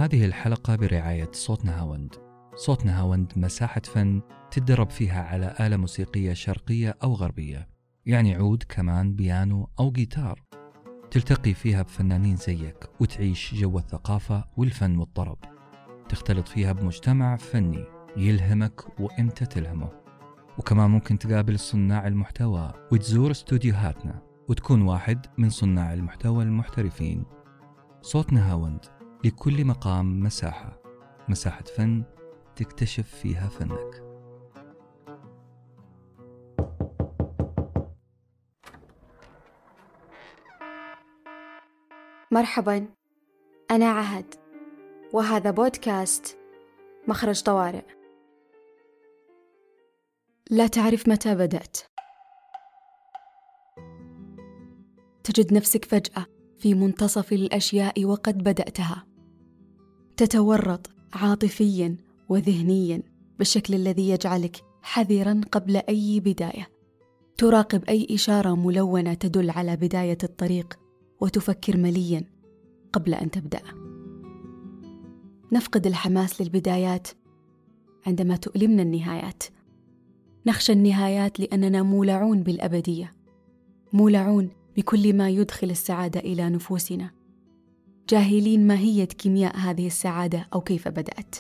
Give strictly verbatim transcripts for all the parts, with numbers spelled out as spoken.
هذه الحلقة برعاية صوت نهاوند. صوت نهاوند مساحة فن تدرب فيها على آلة موسيقية شرقية أو غربية، يعني عود، كمان، بيانو أو جيتار. تلتقي فيها بفنانين زيك وتعيش جو الثقافة والفن والطرب. تختلط فيها بمجتمع فني يلهمك وإنت تلهمه. وكمان ممكن تقابل صناع المحتوى وتزور استوديوهاتنا وتكون واحد من صناع المحتوى المحترفين. صوت نهاوند، لكل مقام مساحة، مساحة فن تكتشف فيها فنك. مرحباً، أنا عهد، وهذا بودكاست مخرج طوارئ. لا تعرف متى بدأت. تجد نفسك فجأة في منتصف الأشياء وقد بدأتها. تتورط عاطفياً وذهنياً بالشكل الذي يجعلك حذراً قبل أي بداية. تراقب أي إشارة ملونة تدل على بداية الطريق وتفكر ملياً قبل أن تبدأ. نفقد الحماس للبدايات عندما تؤلمنا النهايات. نخشى النهايات لأننا مولعون بالأبدية، مولعون بكل ما يدخل السعادة إلى نفوسنا، جاهلين ماهية كيمياء هذه السعادة أو كيف بدأت.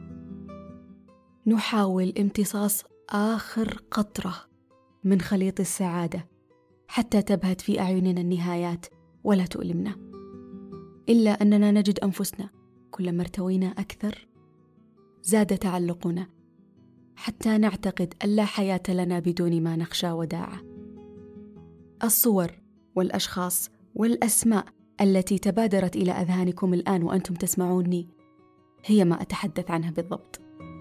نحاول امتصاص آخر قطرة من خليط السعادة حتى تبهت في أعيننا النهايات ولا تؤلمنا، إلا أننا نجد أنفسنا كلما ارتوينا أكثر زاد تعلقنا، حتى نعتقد أن لا حياة لنا بدون ما نخشى وداعة. الصور والأشخاص والأسماء التي تبادرت إلى أذهانكم الآن وأنتم تسمعوني هي ما أتحدث عنها بالضبط.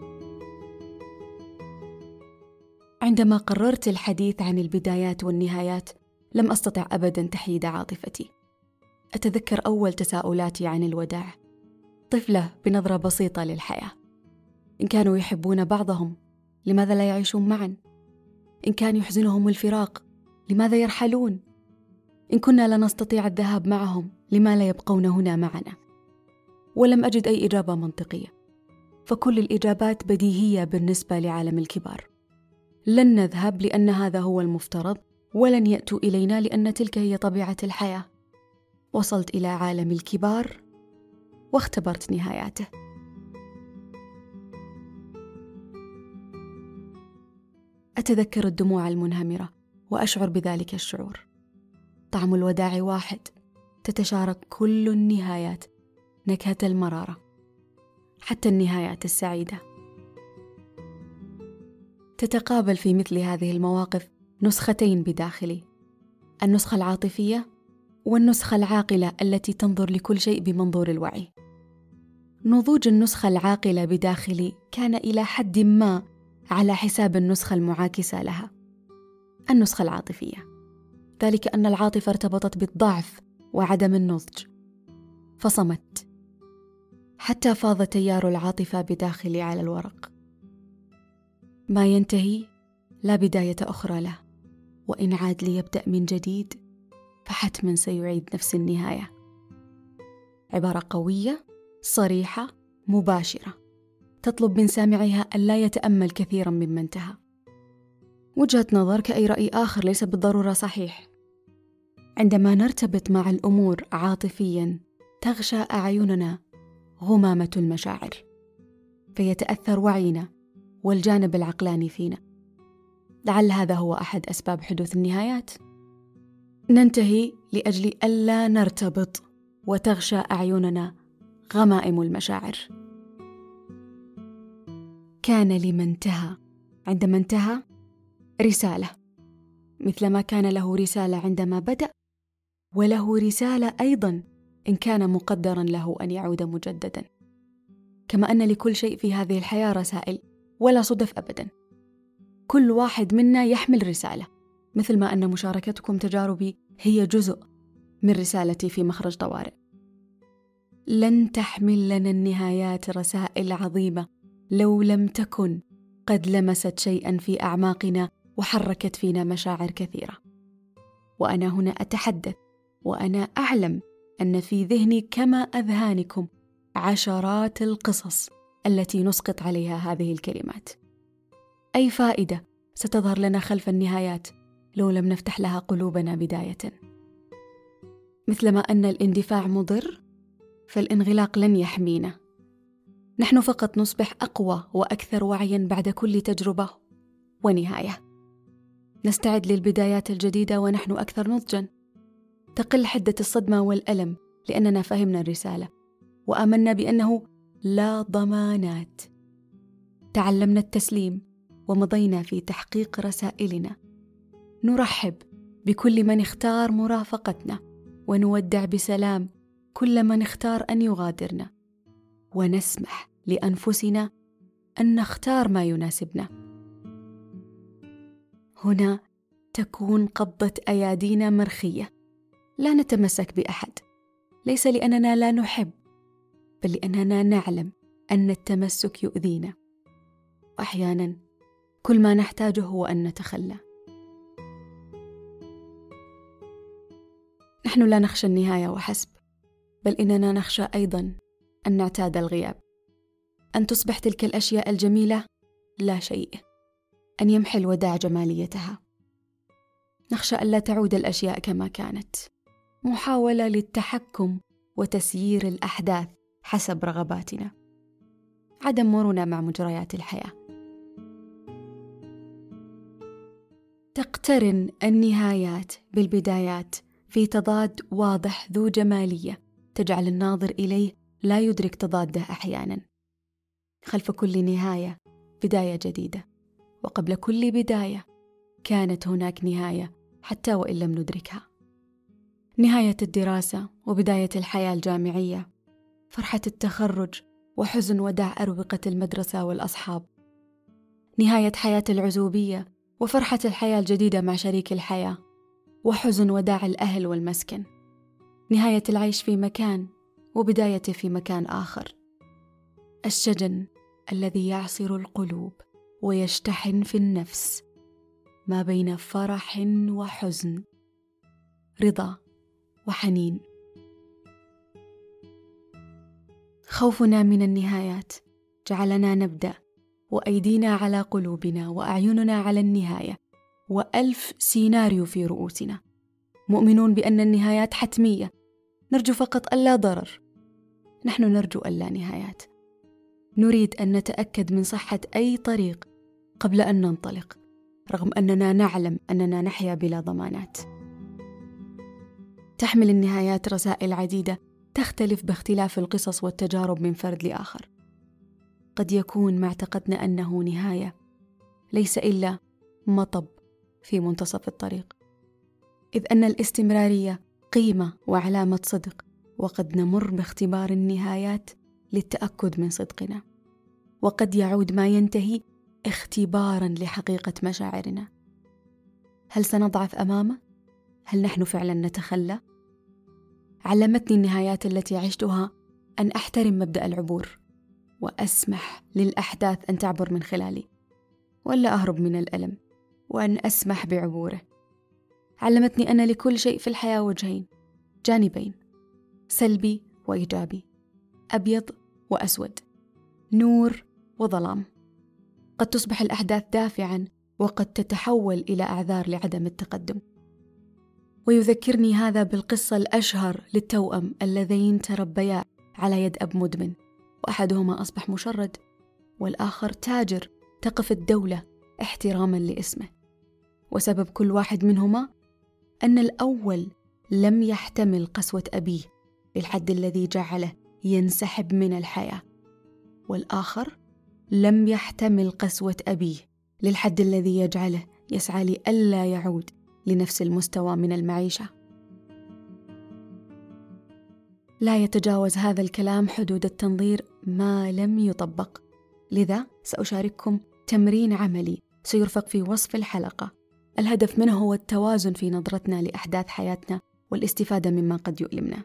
عندما قررت الحديث عن البدايات والنهايات لم أستطع أبداً تحييد عاطفتي. أتذكر أول تساؤلاتي عن الوداع، طفلة بنظرة بسيطة للحياة. إن كانوا يحبون بعضهم لماذا لا يعيشون معاً؟ إن كان يحزنهم الفراق لماذا يرحلون؟ إن كنا لا نستطيع الذهاب معهم لما لا يبقون هنا معنا؟ ولم أجد أي إجابة منطقية، فكل الإجابات بديهية بالنسبة لعالم الكبار. لن نذهب لأن هذا هو المفترض، ولن يأتوا إلينا لأن تلك هي طبيعة الحياة. وصلت إلى عالم الكبار واختبرت نهاياته. أتذكر الدموع المنهمرة وأشعر بذلك الشعور. طعم الوداع واحد، تتشارك كل النهايات نكهة المرارة، حتى النهايات السعيدة. تتقابل في مثل هذه المواقف نسختين بداخلي، النسخة العاطفية والنسخة العاقلة التي تنظر لكل شيء بمنظور الوعي. نضوج النسخة العاقلة بداخلي كان إلى حد ما على حساب النسخة المعاكسة لها، النسخة العاطفية، ذلك أن العاطفة ارتبطت بالضعف وعدم النضج، فصمت حتى فاض تيار العاطفة بداخلي على الورق. ما ينتهي لا بداية أخرى له، وإن عاد ليبدأ من جديد فحتما سيعيد نفس النهاية. عبارة قوية، صريحة، مباشرة، تطلب من سامعها أن لا يتأمل كثيرا مما انتهى. وجهة نظر كأي رأي آخر ليس بالضرورة صحيح. عندما نرتبط مع الأمور عاطفيا تغشى أعيننا غمامة المشاعر، فيتأثر وعينا والجانب العقلاني فينا. لعل هذا هو أحد أسباب حدوث النهايات. ننتهي لأجل ألا نرتبط وتغشى أعيننا غمائم المشاعر. كان لما انتهى عندما انتهى رسالة، مثلما كان له رسالة عندما بدأ، وله رسالة أيضا إن كان مقدرا له أن يعود مجددا. كما أن لكل شيء في هذه الحياة رسائل، ولا صدف أبدا. كل واحد منا يحمل رسالة، مثل ما أن مشاركتكم تجاربي هي جزء من رسالتي في مخرج طوارئ. لن تحمل لنا النهايات رسائل عظيمة لو لم تكن قد لمست شيئا في أعماقنا وحركت فينا مشاعر كثيرة. وأنا هنا أتحدث وأنا أعلم أن في ذهني كما أذهانكم عشرات القصص التي نسقط عليها هذه الكلمات. أي فائدة ستظهر لنا خلف النهايات لو لم نفتح لها قلوبنا بداية؟ مثلما أن الاندفاع مضر، فالانغلاق لن يحمينا. نحن فقط نصبح أقوى وأكثر وعياً بعد كل تجربة ونهاية. نستعد للبدايات الجديدة ونحن أكثر نضجاً. تقل حدة الصدمة والألم لأننا فهمنا الرسالة وآمنا بأنه لا ضمانات. تعلمنا التسليم ومضينا في تحقيق رسائلنا. نرحب بكل من اختار مرافقتنا ونودع بسلام كل من اختار أن يغادرنا، ونسمح لأنفسنا أن نختار ما يناسبنا. هنا تكون قبضة أيادينا مرخية. لا نتمسك بأحد، ليس لأننا لا نحب، بل لأننا نعلم أن التمسك يؤذينا، وأحيانا كل ما نحتاجه هو أن نتخلى. نحن لا نخشى النهاية وحسب، بل إننا نخشى أيضا أن نعتاد الغياب، أن تصبح تلك الأشياء الجميلة لا شيء، أن يمحي الوداع جماليتها. نخشى ألا تعود الأشياء كما كانت، محاولة للتحكم وتسيير الأحداث حسب رغباتنا، عدم مرونة مع مجريات الحياة. تقترن النهايات بالبدايات في تضاد واضح ذو جمالية تجعل الناظر إليه لا يدرك تضاده أحيانا. خلف كل نهاية بداية جديدة، وقبل كل بداية كانت هناك نهاية حتى وإن لم ندركها. نهاية الدراسة وبداية الحياة الجامعية، فرحة التخرج وحزن وداع أروقة المدرسة والأصحاب، نهاية حياة العزوبية وفرحة الحياة الجديدة مع شريك الحياة، وحزن وداع الأهل والمسكن، نهاية العيش في مكان وبدايته في مكان آخر. الشجن الذي يعصر القلوب ويشتحن في النفس ما بين فرح وحزن، رضا وحنين. خوفنا من النهايات جعلنا نبدأ وأيدينا على قلوبنا وأعيننا على النهاية، وألف سيناريو في رؤوسنا، مؤمنون بأن النهايات حتمية، نرجو فقط ألا ضرر. نحن نرجو ألا نهايات، نريد أن نتأكد من صحة أي طريق قبل أن ننطلق، رغم أننا نعلم أننا نحيا بلا ضمانات. تحمل النهايات رسائل عديدة تختلف باختلاف القصص والتجارب من فرد لآخر. قد يكون ما اعتقدنا أنه نهاية ليس إلا مطب في منتصف الطريق، إذ أن الاستمرارية قيمة وعلامة صدق، وقد نمر باختبار النهايات للتأكد من صدقنا، وقد يعود ما ينتهي اختباراً لحقيقة مشاعرنا. هل سنضعف أمامه؟ هل نحن فعلاً نتخلى؟ علمتني النهايات التي عشتها أن أحترم مبدأ العبور، وأسمح للأحداث أن تعبر من خلالي، ولا أهرب من الألم، وأن أسمح بعبوره. علمتني أن لكل شيء في الحياة وجهين، جانبين، سلبي وإيجابي، أبيض وأسود، نور وظلام. قد تصبح الأحداث دافعاً، وقد تتحول إلى أعذار لعدم التقدم. ويذكرني هذا بالقصة الأشهر للتوأم اللذين تربيا على يد أب مدمن، وأحدهما أصبح مشرد والآخر تاجر تقف الدولة احتراماً لاسمه. وسبب كل واحد منهما أن الأول لم يحتمل قسوة أبيه للحد الذي جعله ينسحب من الحياة، والآخر لم يحتمل قسوة أبيه للحد الذي يجعله يسعى لألا يعود لنفس المستوى من المعيشة. لا يتجاوز هذا الكلام حدود التنظير ما لم يطبق، لذا سأشارككم تمرين عملي سيرفق في وصف الحلقة. الهدف منه هو التوازن في نظرتنا لأحداث حياتنا والاستفادة مما قد يؤلمنا.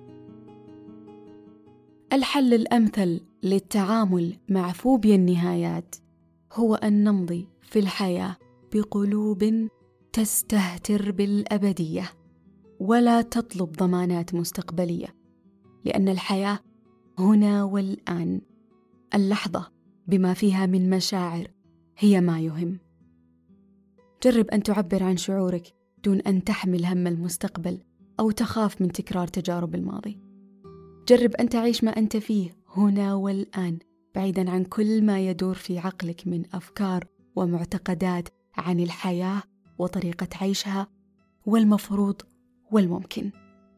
الحل الأمثل للتعامل مع فوبيا النهايات هو أن نمضي في الحياة بقلوب تستهتر بالأبدية ولا تطلب ضمانات مستقبلية، لأن الحياة هنا والآن. اللحظة بما فيها من مشاعر هي ما يهم. جرب أن تعبر عن شعورك دون أن تحمل هم المستقبل أو تخاف من تكرار تجارب الماضي. جرب أن تعيش ما أنت فيه هنا والآن، بعيداً عن كل ما يدور في عقلك من أفكار ومعتقدات عن الحياة وطريقة عيشها والمفروض والممكن.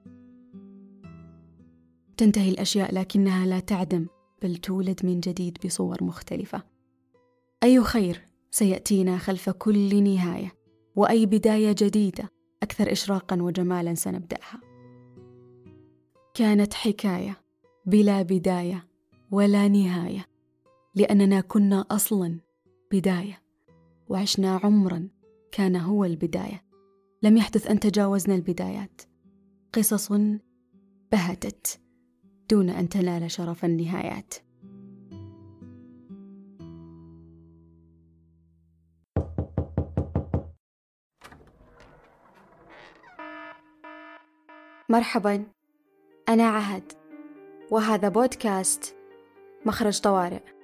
تنتهي الأشياء لكنها لا تعدم، بل تولد من جديد بصور مختلفة. أي خير سيأتينا خلف كل نهاية، وأي بداية جديدة أكثر إشراقاً وجمالاً سنبدأها. كانت حكاية بلا بداية ولا نهاية، لأننا كنا أصلاً بداية، وعشنا عمراً كان هو البداية. لم يحدث أن تجاوزنا البدايات. قصص بهتت دون أن تنال شرف النهايات. مرحباً، أنا عهد، وهذا بودكاست مخرج طوارئ.